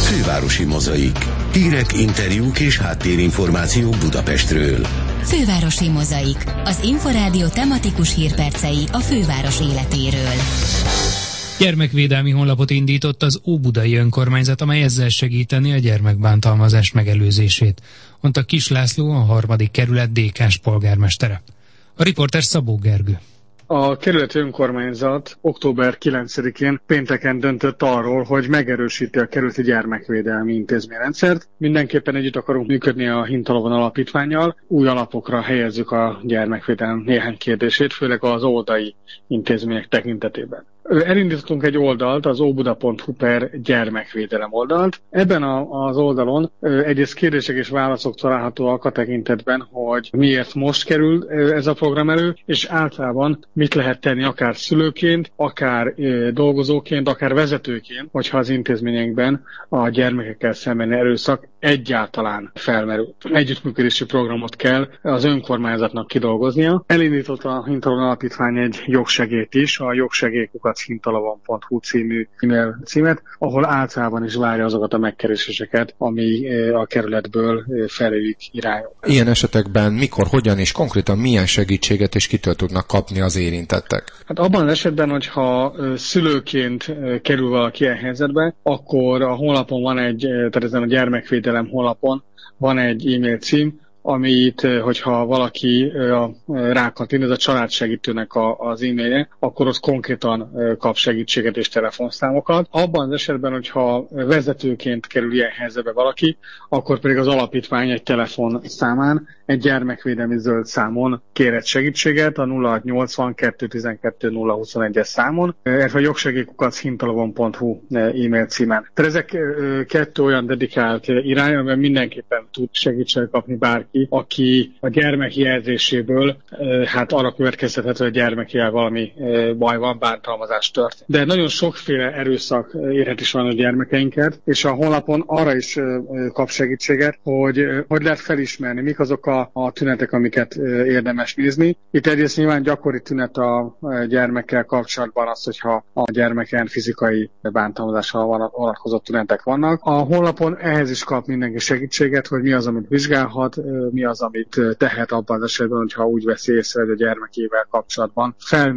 Fővárosi Mozaik. Hírek, interjúk és háttérinformációk Budapestről. Fővárosi Mozaik. Az Inforádió tematikus hírpercei a főváros életéről. Gyermekvédelmi honlapot indított az Óbudai Önkormányzat, amely ezzel segíteni a gyermekbántalmazás megelőzését, mondta Kiss László, a 3. kerület DK-s polgármestere. A riporter Szabó Gergő. A kerületi önkormányzat október 9-én pénteken döntött arról, hogy megerősíti a kerületi gyermekvédelmi intézményrendszert. Mindenképpen együtt akarunk működni a Hintalovon alapítvánnyal. Új alapokra helyezzük a gyermekvédelem néhány kérdését, főleg az óvodai intézmények tekintetében. Elindítottunk egy oldalt, az obuda.hu/gyermekvédelem oldalt. Ebben az oldalon egyrészt kérdések és válaszok találhatóak a tekintetben, hogy miért most kerül ez a program elő, és általában mit lehet tenni akár szülőként, akár dolgozóként, akár vezetőként, hogyha az intézményekben a gyermekekkel szembeni erőszak egyáltalán felmerül. Együttműködési programot kell az önkormányzatnak kidolgoznia. Elindított a Hintalovon Alapítvány egy jogsegélyt is, a jogsegély@hintalovon.hu című e-mail címet, ahol általában is várja azokat a megkereséseket, ami a kerületből feléjük irányul. Ilyen esetekben mikor, hogyan és konkrétan milyen segítséget és kitől tudnak kapni az érintettek? Hát abban az esetben, hogyha szülőként kerül valaki ilyen helyzetbe, akkor a honlapon van tehát ezen a gyermekvédelem honlapon van egy e-mail cím, amit, hogyha valaki rákattint, ez a családsegítőnek az e-mailje, akkor az konkrétan kap segítséget és telefonszámokat. Abban az esetben, hogyha vezetőként kerül ilyen helyzetbe valaki, akkor pedig az alapítvány egy telefonszámán, egy gyermekvédelmi zöld számon kérhet segítséget, a 0680 212 021-es számon, illetve a jogsegély@hintalovon.hu e-mail címen. Tehát ezek kettő olyan dedikált irány, amiben mindenképpen tud segítséget kapni bárki, aki a gyermek jelzéséből arra következtethet, hogy a gyermekjel valami baj van, bántalmazás történt. De nagyon sokféle erőszak érhet is van a gyermekeinket, és a honlapon arra is kap segítséget, hogy lehet felismerni, mik azok a tünetek, amiket érdemes nézni. Itt egyrészt nyilván gyakori tünet a gyermekkel kapcsolatban az, hogyha a gyermeken fizikai bántalmazással vonatkozott tünetek vannak. A honlapon ehhez is kap mindenki segítséget, hogy mi az, amit vizsgálhat, mi az, amit tehet abban az esetben, hogyha úgy veszi észre, hogy a gyermekével kapcsolatban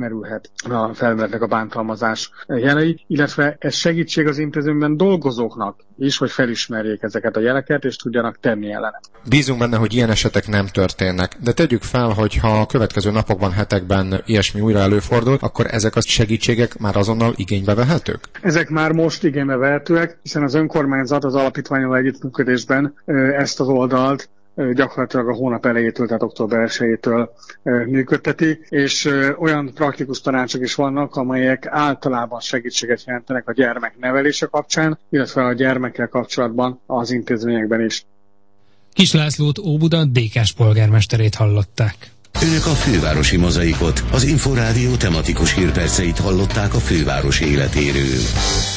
felmerülnek a bántalmazás jelei, illetve ez segítség az intézményben dolgozóknak is, hogy felismerjék ezeket a jeleket, és tudjanak tenni ellene. Bízunk benne, hogy ilyen esetek nem történnek, de tegyük fel, hogy ha a következő napokban, hetekben ilyesmi újra előfordul, akkor ezek a segítségek már azonnal igénybe vehetők? Ezek már most igénybe vehetőek, hiszen az önkormányzat az alapítvánnyal együttműködésben ezt az oldalt gyakorlatilag a hónap elejétől, tehát október 1-től működteti, és olyan praktikus tanácsok is vannak, amelyek általában segítséget jelentenek a gyermek nevelése kapcsán, illetve a gyermekkel kapcsolatban az intézményekben is. Kiss Lászlót, Óbuda DK-s polgármesterét hallották. Önök a Fővárosi Mozaikot, az Inforádió tematikus hírperceit hallották a főváros életéről.